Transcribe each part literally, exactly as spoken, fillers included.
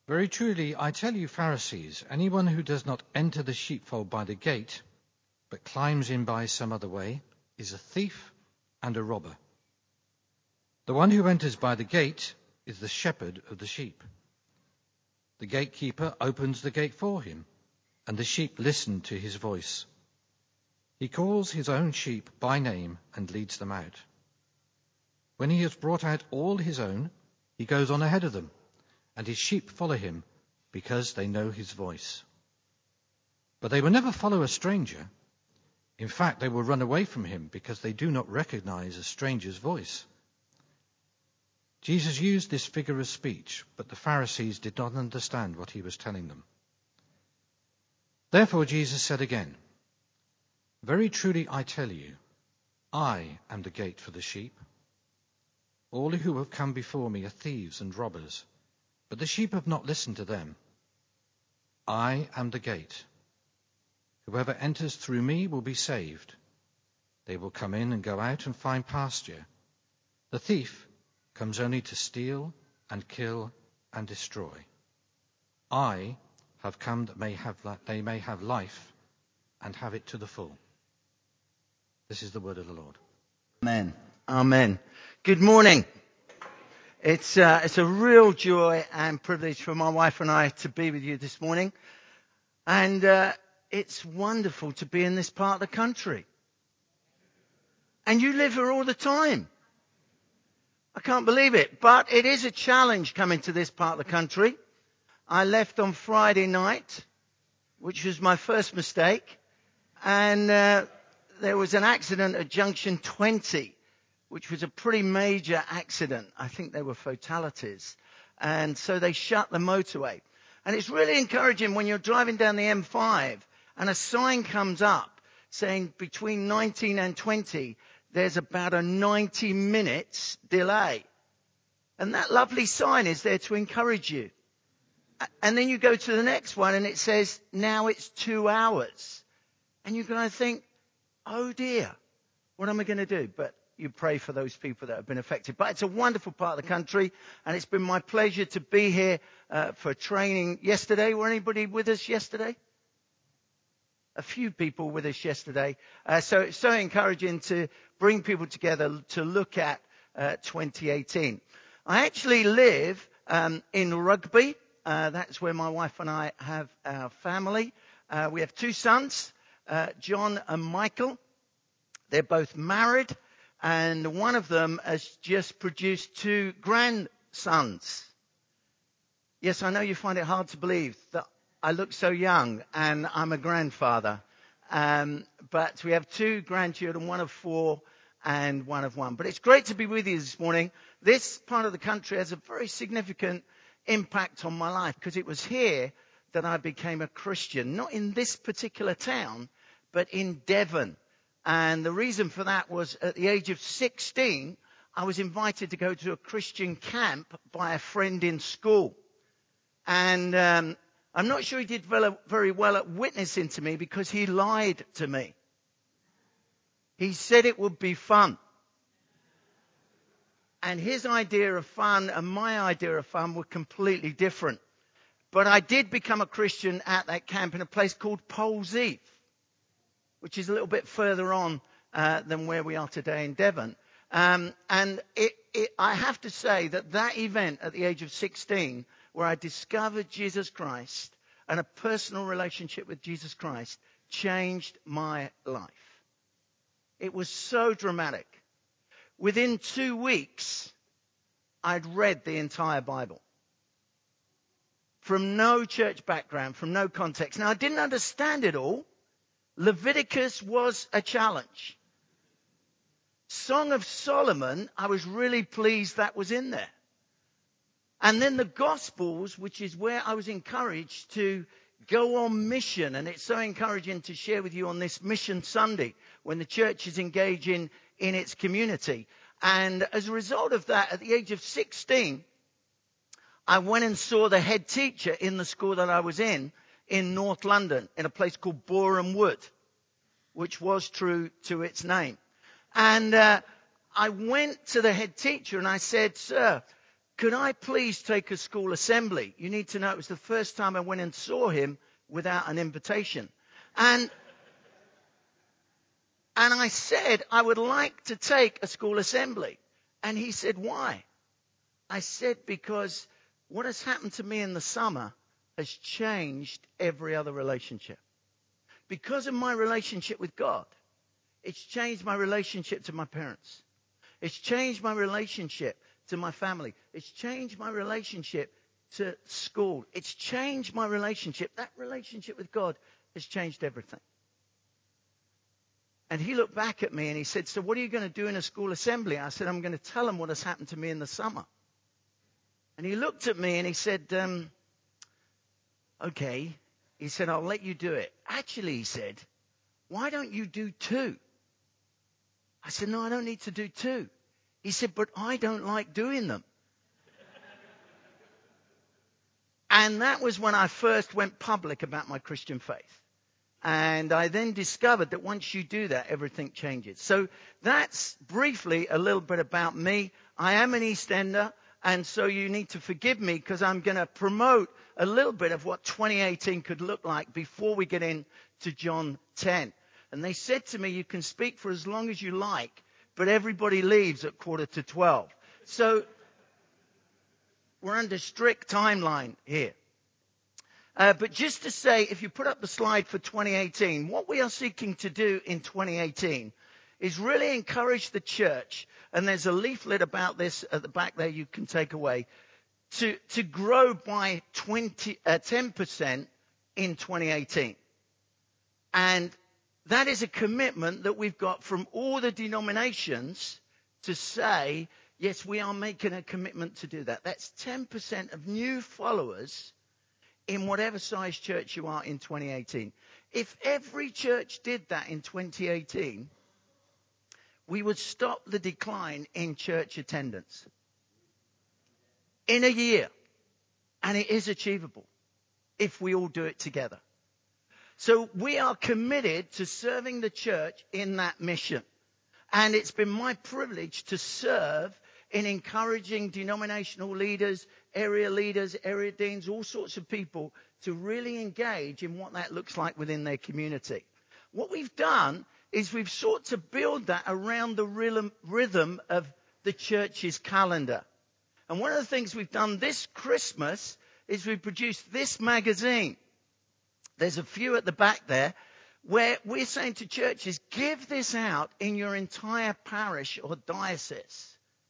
Very truly, I tell you, Pharisees, anyone who does not enter the sheepfold by the gate, but climbs in by some other way, is a thief and a robber. The one who enters by the gate is the shepherd of the sheep. The gatekeeper opens the gate for him, and the sheep listen to his voice. He calls his own sheep by name and leads them out. When he has brought out all his own, he goes on ahead of them, and his sheep follow him because they know his voice. But they will never follow a stranger. In fact, they will run away from him because they do not recognize a stranger's voice. Jesus used this figure of speech, but the Pharisees did not understand what he was telling them. Therefore Jesus said again, "Very truly I tell you, I am the gate for the sheep. All who have come before me are thieves and robbers, but the sheep have not listened to them. I am the gate. Whoever enters through me will be saved. They will come in and go out and find pasture. The thief comes only to steal and kill and destroy. I have come that may have, they may have life and have it to the full." This is the word of the Lord. Amen. Amen. Good morning. It's uh, it's a real joy and privilege for my wife and I to be with you this morning. And uh, it's wonderful to be in this part of the country. And you live here all the time. I can't believe it. But it is a challenge coming to this part of the country. I left on Friday night, which was my first mistake. And uh, there was an accident at Junction twenty, which was a pretty major accident. I think there were fatalities. And so they shut the motorway. And it's really encouraging when you're driving down the M five and a sign comes up saying between nineteen and twenty, there's about a ninety minutes delay. And that lovely sign is there to encourage you. And then you go to the next one and it says, now it's two hours. And you're going to think, oh dear, what am I going to do? But you pray for those people that have been affected. But it's a wonderful part of the country, and it's been my pleasure to be here uh, for training yesterday. Were anybody with us yesterday? A few people with us yesterday. Uh, so it's so encouraging to bring people together to look at uh, twenty eighteen. I actually live um, in Rugby. Uh, that's where my wife and I have our family. Uh, we have two sons, uh, John and Michael. They're both married. And one of them has just produced two grandsons. Yes, I know you find it hard to believe that I look so young and I'm a grandfather. Um, but we have two grandchildren, one of four and one of one. But it's great to be with you this morning. This part of the country has a very significant impact on my life because it was here that I became a Christian. Not in this particular town, but in Devon. And the reason for that was at the age of sixteen, I was invited to go to a Christian camp by a friend in school. And um, I'm not sure he did very well at witnessing to me because he lied to me. He said it would be fun. And his idea of fun and my idea of fun were completely different. But I did become a Christian at that camp in a place called Polzeath, which is a little bit further on uh, than where we are today in Devon. Um, and it, it, I have to say that that event at the age of sixteen, where I discovered Jesus Christ and a personal relationship with Jesus Christ, changed my life. It was so dramatic. Within two weeks, I'd read the entire Bible. From no church background, from no context. Now, I didn't understand it all. Leviticus was a challenge. Song of Solomon, I was really pleased that was in there. And then the Gospels, which is where I was encouraged to go on mission. And it's so encouraging to share with you on this Mission Sunday when the church is engaging in its community. And as a result of that, at the age of sixteen, I went and saw the head teacher in the school that I was in, in North London, in a place called Boreham Wood, which was true to its name. And uh, I went to the head teacher and I said, "Sir, could I please take a school assembly? You need to know it was the first time I went and saw him without an invitation. And, and I said, I would like to take a school assembly. And he said, why? I said, because what has happened to me in the summer has changed every other relationship. Because of my relationship with God, it's changed my relationship to my parents. It's changed my relationship to my family. It's changed my relationship to school. It's changed my relationship. That relationship with God has changed everything. And he looked back at me and he said, so what are you going to do in a school assembly? I said, I'm going to tell them what has happened to me in the summer. And he looked at me and he said, um, okay. He said, I'll let you do it. Actually, he said, why don't you do two? I said, no, I don't need to do two. He said, but I don't like doing them. And that was when I first went public about my Christian faith. And I then discovered that once you do that, everything changes. So that's briefly a little bit about me. I am an East Ender, and so you need to forgive me because I'm going to promote a little bit of what twenty eighteen could look like before we get into John ten. And they said to me, you can speak for as long as you like, but everybody leaves at quarter to twelve. So we're under strict timeline here. Uh, but just to say, if you put up the slide for twenty eighteen, what we are seeking to do in twenty eighteen is really encourage the church, and there's a leaflet about this at the back there you can take away, to, to grow by twenty, uh, ten percent in twenty eighteen. And that is a commitment that we've got from all the denominations to say, yes, we are making a commitment to do that. That's ten percent of new followers in whatever size church you are in twenty eighteen. If every church did that in twenty eighteen, we would stop the decline in church attendance in a year. And it is achievable if we all do it together. So we are committed to serving the church in that mission. And it's been my privilege to serve in encouraging denominational leaders, area leaders, area deans, all sorts of people to really engage in what that looks like within their community. What we've done is we've sought to build that around the rhythm, rhythm of the church's calendar. And one of the things we've done this Christmas is we've produced this magazine. There's a few at the back there where we're saying to churches, give this out in your entire parish or diocese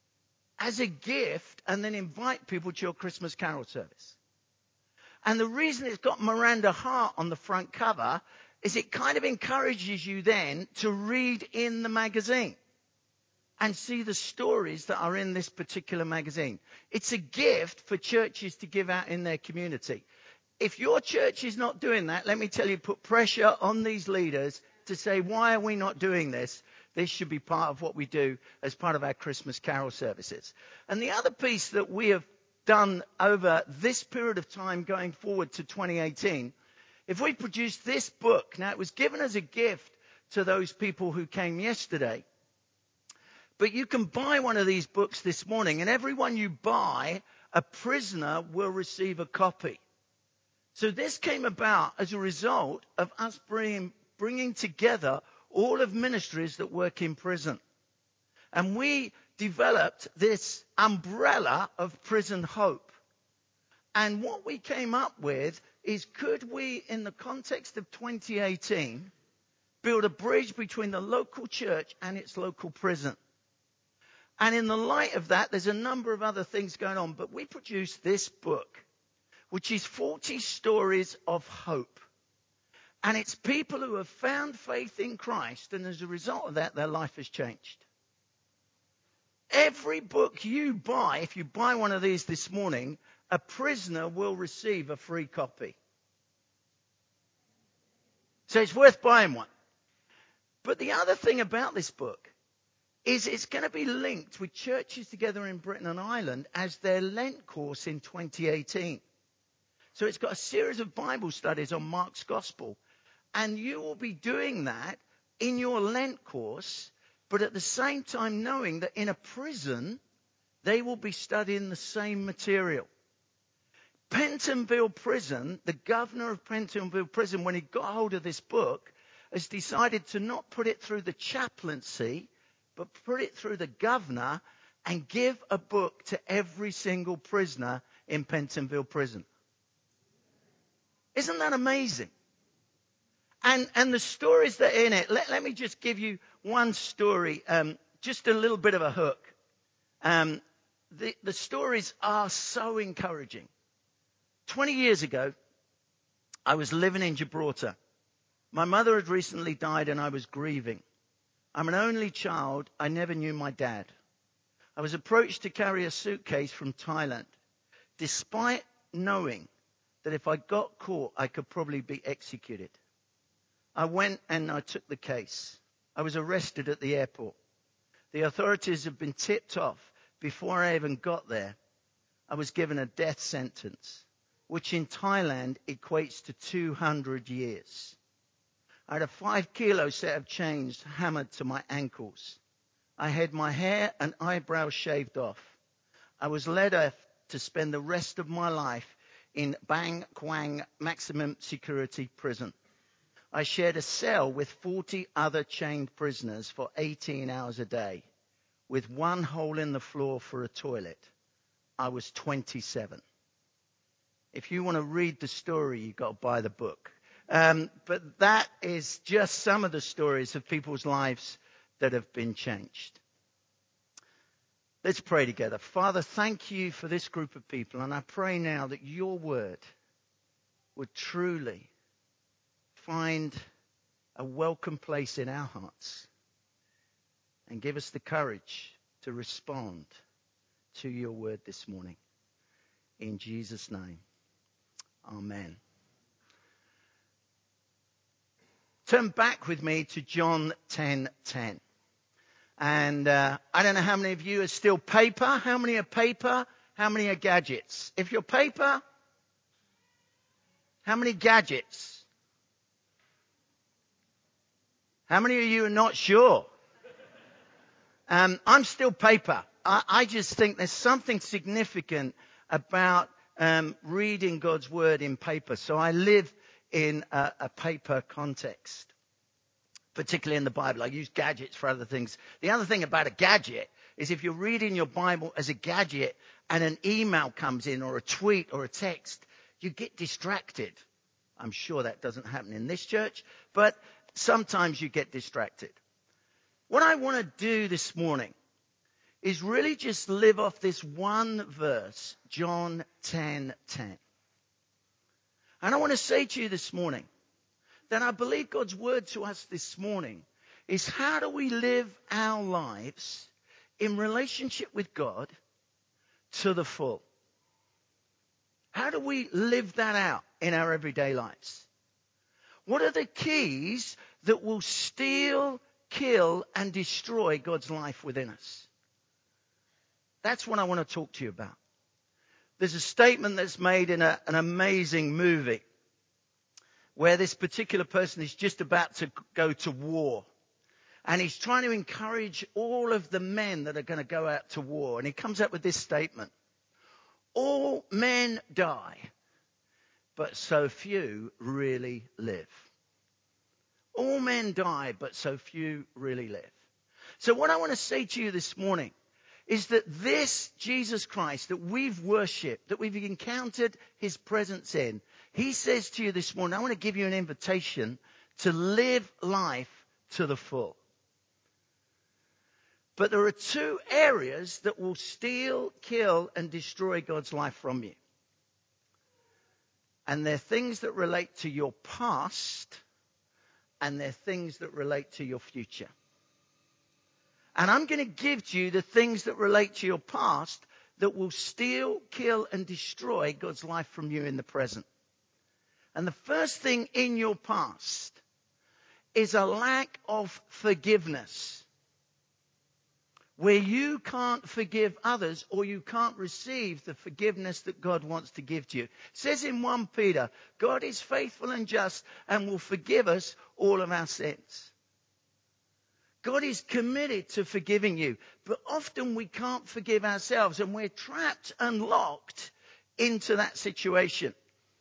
as a gift, and then invite people to your Christmas carol service. And the reason it's got Miranda Hart on the front cover is it kind of encourages you then to read in the magazine and see the stories that are in this particular magazine. It's a gift for churches to give out in their community. If your church is not doing that, let me tell you, put pressure on these leaders to say, why are we not doing this? This should be part of what we do as part of our Christmas carol services. And the other piece that we have done over this period of time going forward to twenty eighteen, if we produce this book, now it was given as a gift to those people who came yesterday, but you can buy one of these books this morning, and everyone you buy, a prisoner will receive a copy. So this came about as a result of us bringing, bringing together all of ministries that work in prison. And we developed this umbrella of Prison Hope. And what we came up with is, could we, in the context of twenty eighteen, build a bridge between the local church and its local prison? And in the light of that, there's a number of other things going on. But we produced this book, which is forty stories of hope. And it's people who have found faith in Christ, and as a result of that, their life has changed. Every book you buy, if you buy one of these this morning, a prisoner will receive a free copy. So it's worth buying one. But the other thing about this book is it's going to be linked with churches together in Britain and Ireland as their Lent course in twenty eighteen. So it's got a series of Bible studies on Mark's Gospel. And you will be doing that in your Lent course, but at the same time knowing that in a prison, they will be studying the same material. Pentonville Prison, the governor of Pentonville Prison, when he got hold of this book, has decided to not put it through the chaplaincy, but put it through the governor and give a book to every single prisoner in Pentonville Prison. Isn't that amazing? And and the stories that are in it, let, let me just give you one story, um, just a little bit of a hook. Um, the, the stories are so encouraging. Twenty years ago, I was living in Gibraltar. My mother had recently died and I was grieving. I'm an only child. I never knew my dad. I was approached to carry a suitcase from Thailand, despite knowing that if I got caught, I could probably be executed. I went and I took the case. I was arrested at the airport. The authorities had been tipped off before I even got there. I was given a death sentence, which in Thailand equates to two hundred years. I had a five kilo set of chains hammered to my ankles. I had my hair and eyebrows shaved off. I was led off to spend the rest of my life in Bang Kwang maximum security prison. I shared a cell with forty other chained prisoners for eighteen hours a day, with one hole in the floor for a toilet. I was twenty-seven. If you want to read the story, you've got to buy the book. Um, but that is just some of the stories of people's lives that have been changed. Let's pray together. Father, thank you for this group of people. And I pray now that your word would truly find a welcome place in our hearts and give us the courage to respond to your word this morning. In Jesus' name, amen. Turn back with me to John ten ten. And uh, I don't know how many of you are still paper. How many are paper? How many are gadgets? If you're paper, how many gadgets? How many of you are not sure? Um, I'm still paper. I, I just think there's something significant about um, reading God's word in paper. So I live in a, a paper context, particularly in the Bible. I use gadgets for other things. The other thing about a gadget is if you're reading your Bible as a gadget and an email comes in or a tweet or a text, you get distracted. I'm sure that doesn't happen in this church, but sometimes you get distracted. What I want to do this morning is really just live off this one verse, John ten ten. And I want to say to you this morning that I believe God's word to us this morning is how do we live our lives in relationship with God to the full? How do we live that out in our everyday lives? What are the keys that will steal, kill, and destroy God's life within us? That's what I want to talk to you about. There's a statement that's made in a, an amazing movie where this particular person is just about to go to war. And he's trying to encourage all of the men that are going to go out to war. And he comes up with this statement. All men die, but so few really live. All men die, but so few really live. So what I want to say to you this morning is that this Jesus Christ that we've worshipped, that we've encountered his presence in, he says to you this morning, I want to give you an invitation to live life to the full. But there are two areas that will steal, kill, and destroy God's life from you. And they're things that relate to your past, and they're things that relate to your future. And I'm going to give to you the things that relate to your past that will steal, kill, and destroy God's life from you in the present. And the first thing in your past is a lack of forgiveness, where you can't forgive others or you can't receive the forgiveness that God wants to give to you. It says in First Peter, God is faithful and just and will forgive us all of our sins. God is committed to forgiving you. But often we can't forgive ourselves and we're trapped and locked into that situation.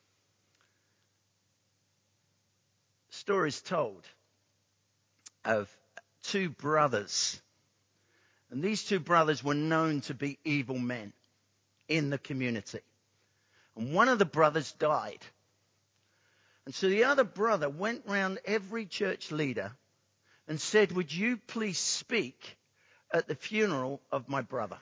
Stories told of two brothers. And these two brothers were known to be evil men in the community. And one of the brothers died. And so the other brother went round every church leader and said, would you please speak at the funeral of my brother?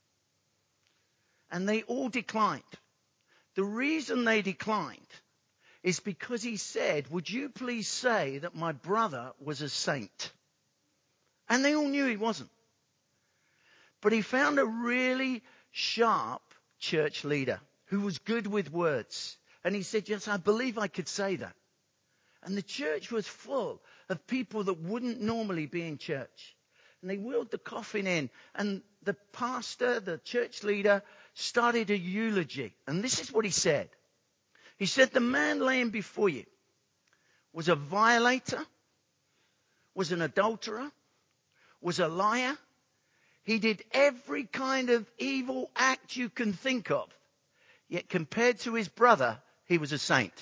And they all declined. The reason they declined is because he said, would you please say that my brother was a saint? And they all knew he wasn't. But he found a really sharp church leader who was good with words. And he said, yes, I believe I could say that. And the church was full of people that wouldn't normally be in church. And they wheeled the coffin in, and the pastor, the church leader, started a eulogy. And this is what he said. He said, the man laying before you was a violator, was an adulterer, was a liar. He did every kind of evil act you can think of. Yet compared to his brother, he was a saint.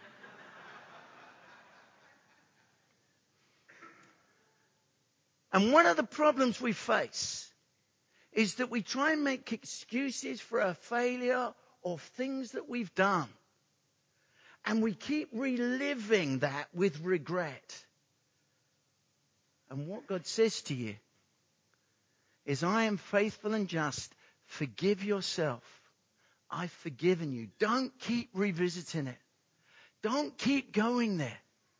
And one of the problems we face is that we try and make excuses for our failure or things that we've done. And we keep reliving that with regret. And what God says to you is, I am faithful and just. Forgive yourself. I've forgiven you. Don't keep revisiting it. Don't keep going there.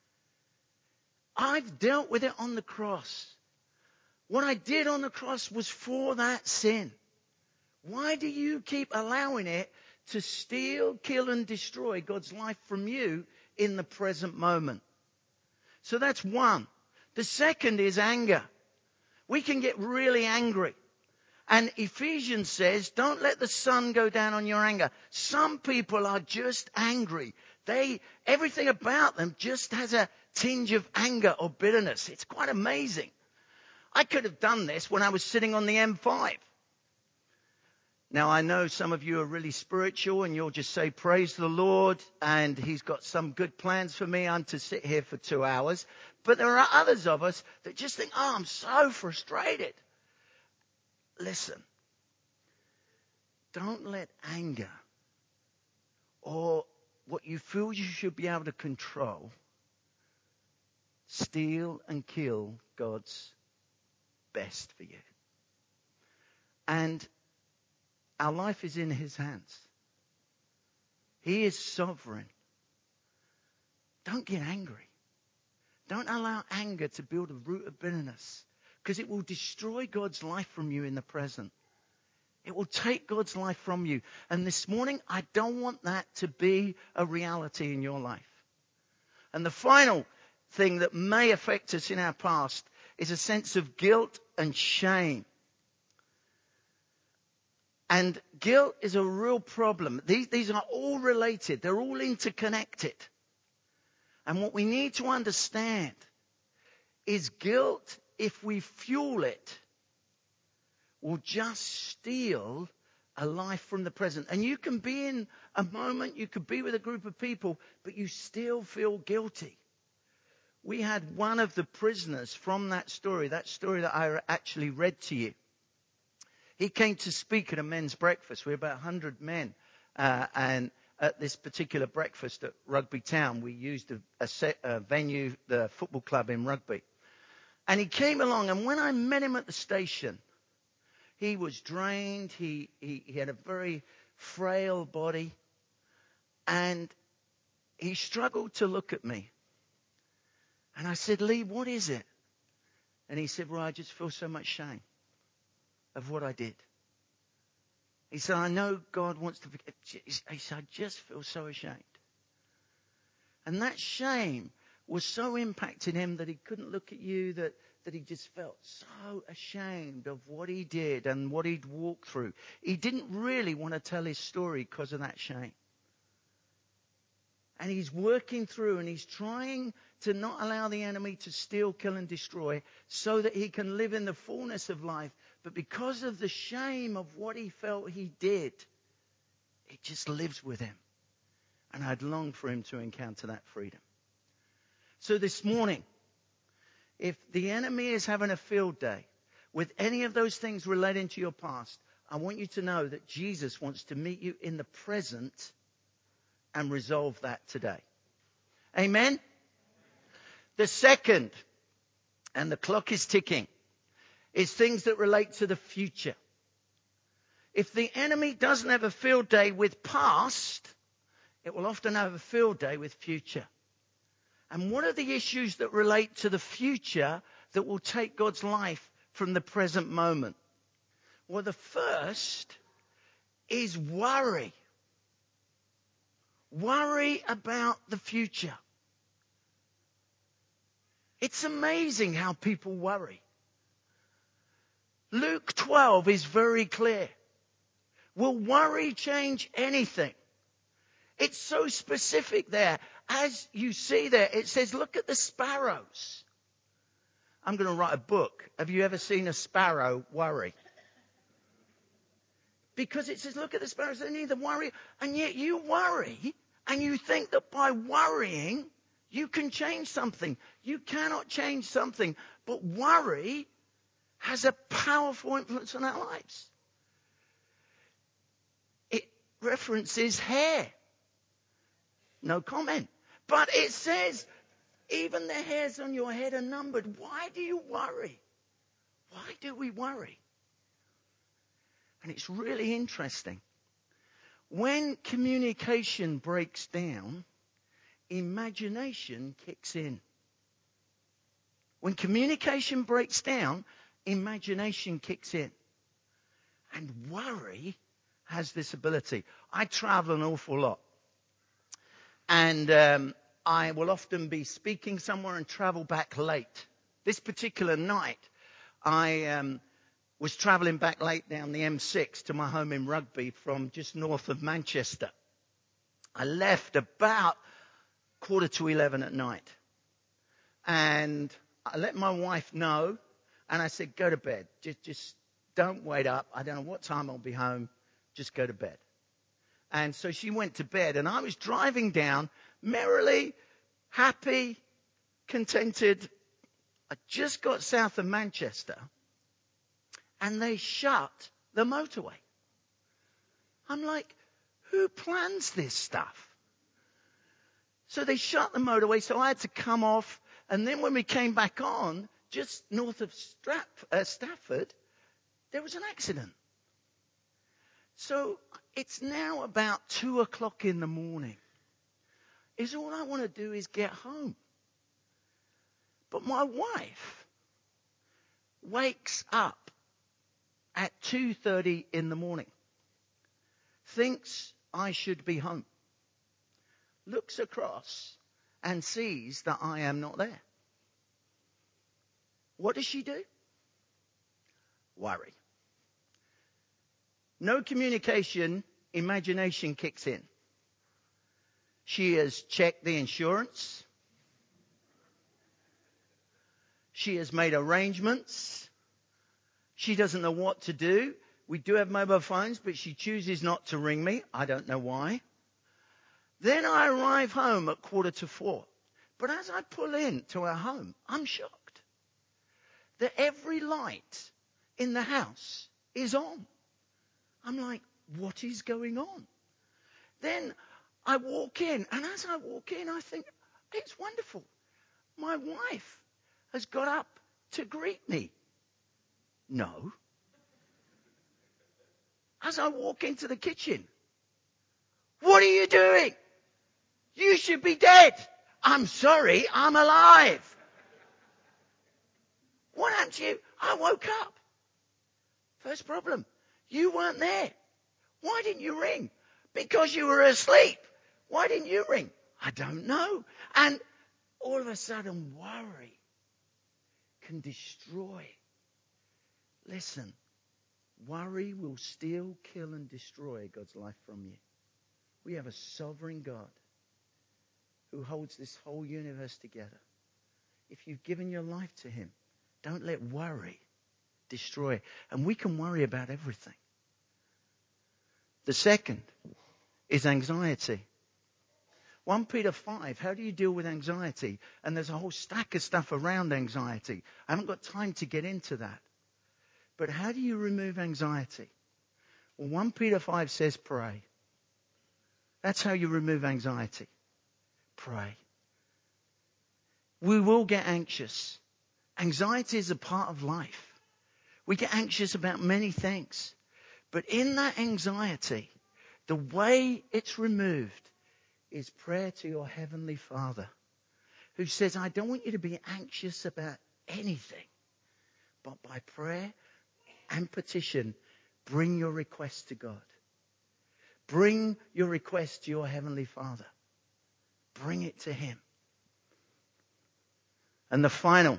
I've dealt with it on the cross. What I did on the cross was for that sin. Why do you keep allowing it to steal, kill, and destroy God's life from you in the present moment? So that's one. The second is anger. We can get really angry. And Ephesians says, don't let the sun go down on your anger. Some people are just angry. They, everything about them just has a tinge of anger or bitterness. It's quite amazing. I could have done this when I was sitting on the M five. Now, I know some of you are really spiritual and you'll just say, praise the Lord, and he's got some good plans for me. I'm to sit here for two hours. But there are others of us that just think, oh, I'm so frustrated. Listen, don't let anger or what you feel you should be able to control steal and kill God's best for you. And our life is in his hands. He is sovereign. Don't get angry. Don't allow anger to build a root of bitterness, because it will destroy God's life from you in the present. It will take God's life from you. And this morning, I don't want that to be a reality in your life. And the final thing that may affect us in our past is a sense of guilt and shame. And guilt is a real problem. These, these are all related. They're all interconnected. And what we need to understand is guilt, if we fuel it, will just steal a life from the present. And you can be in a moment, you could be with a group of people, but you still feel guilty. We had one of the prisoners from that story, that story that I actually read to you. He came to speak at a men's breakfast. We were about one hundred men. Uh, and at this particular breakfast at Rugby Town, we used a, a, set, a venue, the football club in Rugby. And he came along, and when I met him at the station, he was drained. He, he, he had a very frail body. And he struggled to look at me. And I said, Lee, what is it? And he said, well, I just feel so much shame of what I did. He said, I know God wants to forgive. He said, I just feel so ashamed. And that shame was so impacting him that he couldn't look at you, that, that he just felt so ashamed of what he did and what he'd walked through. He didn't really want to tell his story because of that shame. And he's working through and he's trying to not allow the enemy to steal, kill and destroy so that he can live in the fullness of life. But because of the shame of what he felt he did, it just lives with him. And I'd long for him to encounter that freedom. So this morning, if the enemy is having a field day with any of those things relating to your past, I want you to know that Jesus wants to meet you in the present and resolve that today. Amen? The second, and the clock is ticking, is things that relate to the future. If the enemy doesn't have a field day with past, it will often have a field day with future. And what are the issues that relate to the future that will take God's life from the present moment? Well, the first is worry. Worry about the future. It's amazing how people worry. Luke twelve is very clear. Will worry change anything? It's so specific there. As you see there, it says, look at the sparrows. I'm going to write a book. Have you ever seen a sparrow worry? Because it says, look at the sparrows, they neither worry, and yet you worry, and you think that by worrying, you can change something. You cannot change something, but worry has a powerful influence on our lives. It references hair. No comment. But it says, even the hairs on your head are numbered. Why do you worry? Why do we worry? And it's really interesting. When communication breaks down, imagination kicks in. When communication breaks down, imagination kicks in. And worry has this ability. I travel an awful lot. And um, I will often be speaking somewhere and travel back late. This particular night, I um, was travelling back late down the M six to my home in Rugby from just north of Manchester. I left about quarter to eleven at night. And I let my wife know. And I said, go to bed. Just, just don't wait up. I don't know what time I'll be home. Just go to bed. And so she went to bed, and I was driving down merrily, happy, contented. I just got south of Manchester, and they shut the motorway. I'm like, who plans this stuff? So they shut the motorway, so I had to come off. And then when we came back on, just north of Strap, uh, Stafford, there was an accident. So it's now about two o'clock in the morning. Is all I want to do is get home. But my wife wakes up at two thirty in the morning. Thinks I should be home. Looks across and sees that I am not there. What does she do? Worry. No communication, imagination kicks in. She has checked the insurance. She has made arrangements. She doesn't know what to do. We do have mobile phones, but she chooses not to ring me. I don't know why. Then I arrive home at quarter to four. But as I pull in to our home, I'm shocked that every light in the house is on. I'm like, what is going on? Then I walk in, and as I walk in, I think, it's wonderful. My wife has got up to greet me. No. As I walk into the kitchen, what are you doing? You should be dead. I'm sorry, I'm alive. What happened to you? I woke up. First problem. You weren't there. Why didn't you ring? Because you were asleep. Why didn't you ring? I don't know. And all of a sudden, worry can destroy. Listen, worry will steal, kill, and destroy God's life from you. We have a sovereign God who holds this whole universe together. If you've given your life to him, don't let worry destroy. And we can worry about everything. The second is anxiety. First Peter five, how do you deal with anxiety? And there's a whole stack of stuff around anxiety. I haven't got time to get into that. But how do you remove anxiety? Well, First Peter five says pray. That's how you remove anxiety. Pray. We will get anxious. Anxiety is a part of life. We get anxious about many things. But in that anxiety, the way it's removed is prayer to your Heavenly Father, who says, I don't want you to be anxious about anything, but by prayer and petition, bring your request to God. Bring your request to your Heavenly Father. Bring it to him. And the final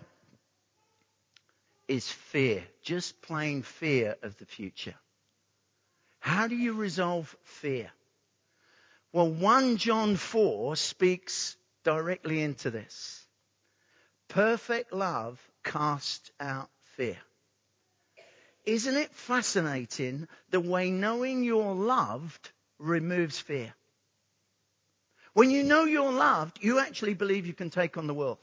is fear, just plain fear of the future. How do you resolve fear? Well, First John four speaks directly into this. Perfect love casts out fear. Isn't it fascinating the way knowing you're loved removes fear? When you know you're loved, you actually believe you can take on the world.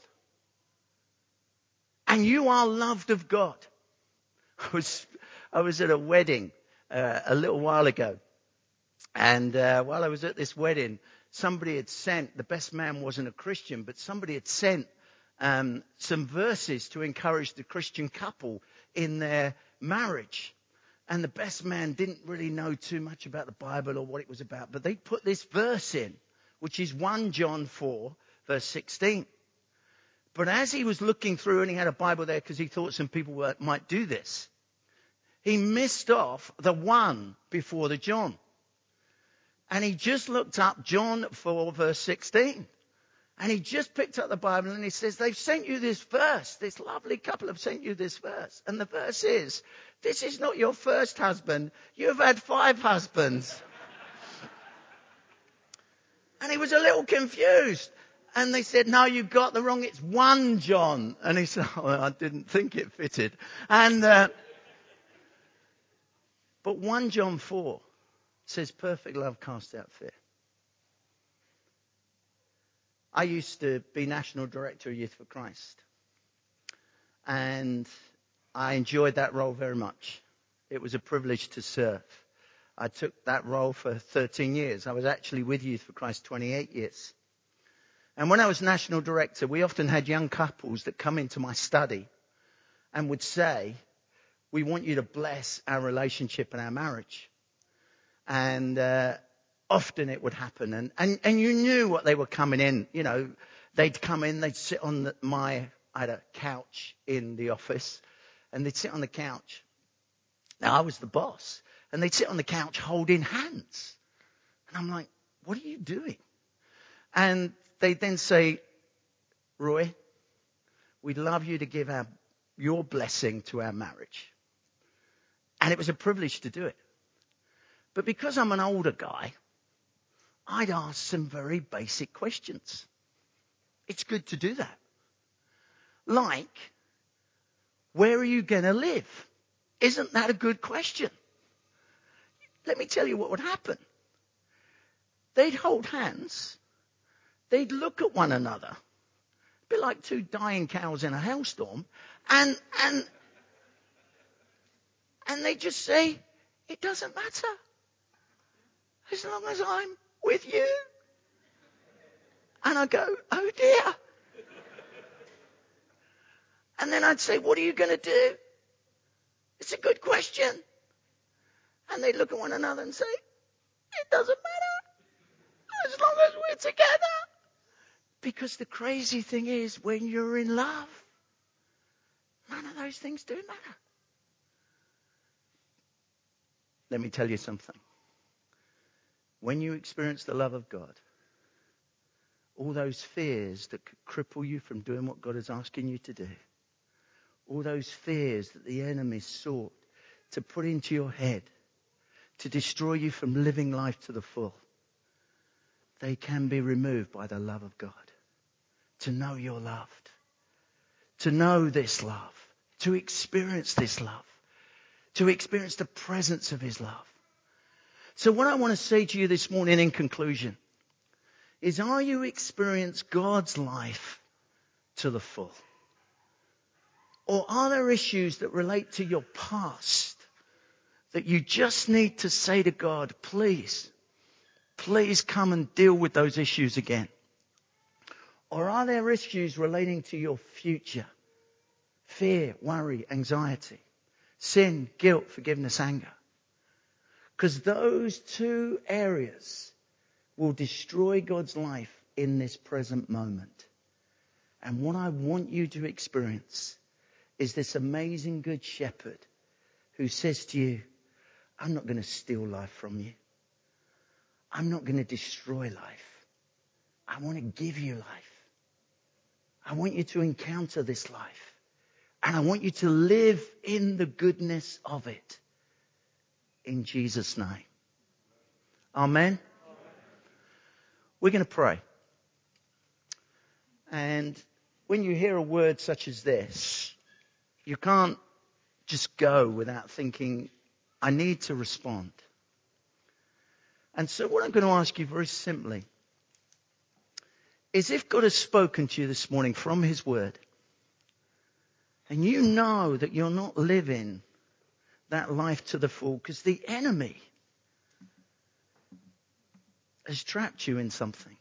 And you are loved of God. I was, I was at a wedding uh, a little while ago. And uh, while I was at this wedding, somebody had sent, the best man wasn't a Christian, but somebody had sent um, some verses to encourage the Christian couple in their marriage. And the best man didn't really know too much about the Bible or what it was about. But they put this verse in, which is First John four, verse sixteen. But as he was looking through, and he had a Bible there because he thought some people were, might do this, he missed off the one before the John. And he just looked up John four, verse sixteen. And he just picked up the Bible and he says, they've sent you this verse. This lovely couple have sent you this verse. And the verse is, this is not your first husband. You've had five husbands. And he was a little confused. And they said, no, you got the wrong. It's First John. And he said, oh, I didn't think it fitted. And, uh, but First John four says perfect love casts out fear. I used to be National Director of Youth for Christ. And I enjoyed that role very much. It was a privilege to serve. I took that role for thirteen years. I was actually with Youth for Christ twenty-eight years. And when I was National Director, we often had young couples that come into my study and would say, we want you to bless our relationship and our marriage. And uh, often it would happen. And, and, and you knew what they were coming in. You know, they'd come in, they'd sit on the, my, I had a couch in the office, and they'd sit on the couch. Now, I was the boss. And they'd sit on the couch holding hands. And I'm like, what are you doing? And they'd then say, Roy, we'd love you to give our, your blessing to our marriage. And it was a privilege to do it. But because I'm an older guy, I'd ask some very basic questions. It's good to do that. Like, where are you going to live? Isn't that a good question? Let me tell you what would happen. They'd hold hands. They'd look at one another. A bit like two dying cows in a hailstorm. And, and, and they'd just say, it doesn't matter. As long as I'm with you. And I go, oh dear. And then I'd say, what are you going to do? It's a good question. And they'd look at one another and say, it doesn't matter. As long as we're together. Because the crazy thing is, when you're in love, none of those things do matter. Let me tell you something. When you experience the love of God, all those fears that could cripple you from doing what God is asking you to do, all those fears that the enemy sought to put into your head, to destroy you from living life to the full, they can be removed by the love of God. To know you're loved. To know this love. To experience this love. To experience the presence of his love. So what I want to say to you this morning in conclusion is, are you experiencing God's life to the full? Or are there issues that relate to your past that you just need to say to God, please, please come and deal with those issues again? Or are there issues relating to your future? Fear, worry, anxiety, sin, guilt, forgiveness, anger. Because those two areas will destroy God's life in this present moment. And what I want you to experience is this amazing good shepherd who says to you, I'm not going to steal life from you. I'm not going to destroy life. I want to give you life. I want you to encounter this life. And I want you to live in the goodness of it. In Jesus' name. Amen. We're going to pray. And when you hear a word such as this, you can't just go without thinking, I need to respond. And so what I'm going to ask you very simply is, if God has spoken to you this morning from his word, and you know that you're not living that life to the full because the enemy has trapped you in something,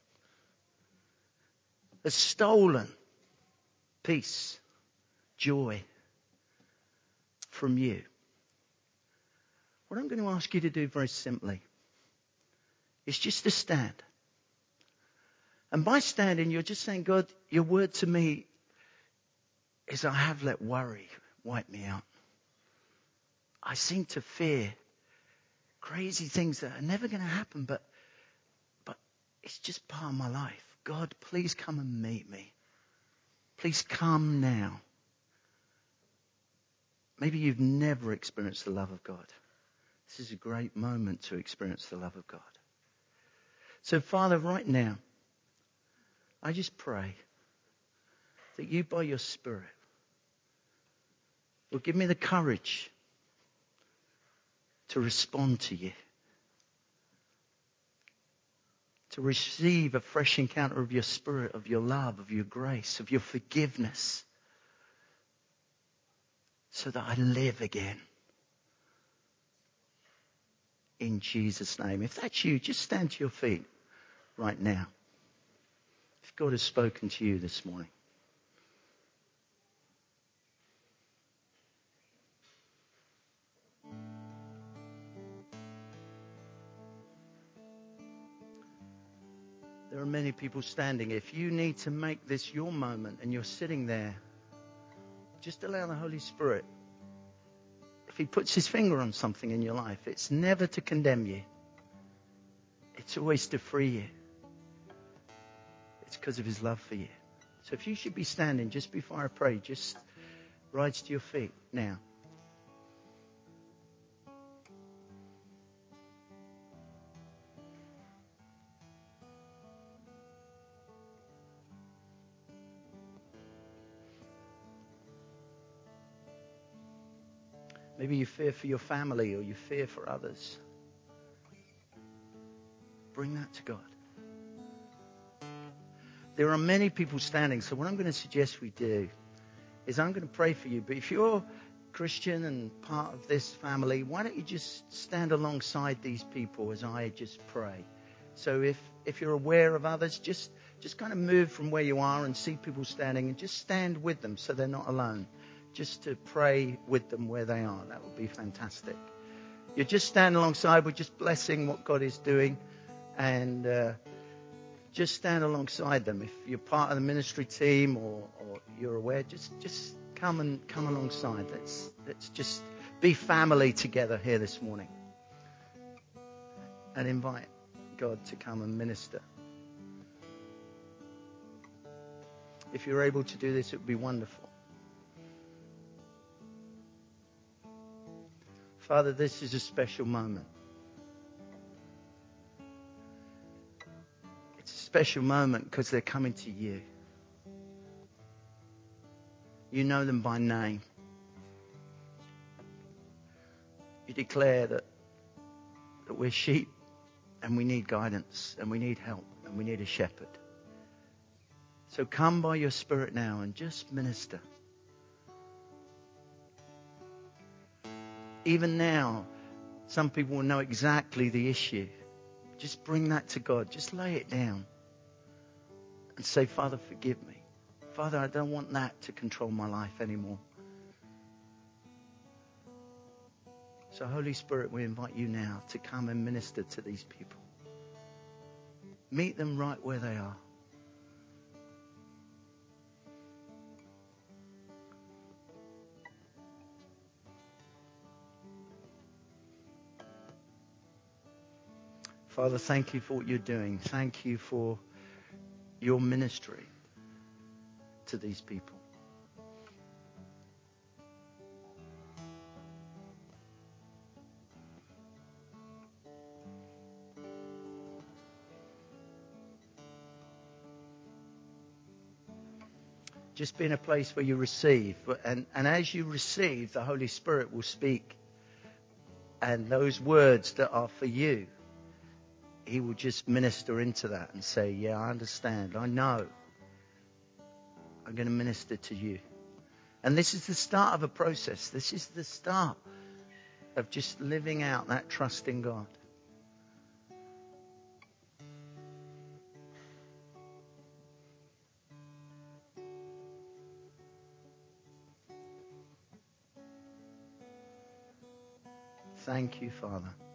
has stolen peace, joy from you. What I'm going to ask you to do very simply is just to stand. And by standing, you're just saying, God, your word to me is, I have let worry wipe me out. I seem to fear crazy things that are never going to happen, but but it's just part of my life. God, please come and meet me. Please come now. Maybe you've never experienced the love of God. This is a great moment to experience the love of God. So, Father, right now, I just pray that you, by your Spirit, will give me the courage to respond to you, to receive a fresh encounter of your Spirit, of your love, of your grace, of your forgiveness, so that I live again. In Jesus' name. If that's you, just stand to your feet right now. If God has spoken to you this morning. There are many people standing. If you need to make this your moment and you're sitting there, just allow the Holy Spirit, if he puts his finger on something in your life, it's never to condemn you. It's always to free you. It's because of his love for you. So if you should be standing just before I pray, just rise to your feet now. Maybe you fear for your family or you fear for others. Bring that to God. There are many people standing, so what I'm going to suggest we do is I'm going to pray for you. But if you're Christian and part of this family, why don't you just stand alongside these people as I just pray? So if, if you're aware of others, just, just kind of move from where you are and see people standing and just stand with them so they're not alone. Just to pray with them where they are. That would be fantastic. You just stand alongside. We're just blessing what God is doing. And uh, just stand alongside them. If you're part of the ministry team or, or you're aware, just just come and come alongside. Let's let's just be family together here this morning. And invite God to come and minister. If you're able to do this, it would be wonderful. Father, this is a special moment. special moment because they're coming to you. You know them by name. You declare that, that we're sheep and we need guidance and we need help and we need a shepherd. So come by your Spirit now and just minister. Even now, some people will know exactly the issue. Just bring that to God. Just lay it down and say, Father, forgive me. Father, I don't want that to control my life anymore. So Holy Spirit, we invite you now to come and minister to these people. Meet them right where they are. Father, thank you for what you're doing. Thank you for your ministry to these people. Just be in a place where you receive. And, and as you receive, the Holy Spirit will speak. And those words that are for you, He will just minister into that and say, yeah, I understand. I know. I'm going to minister to you. And this is the start of a process. This is the start of just living out that trust in God. Thank you, Father.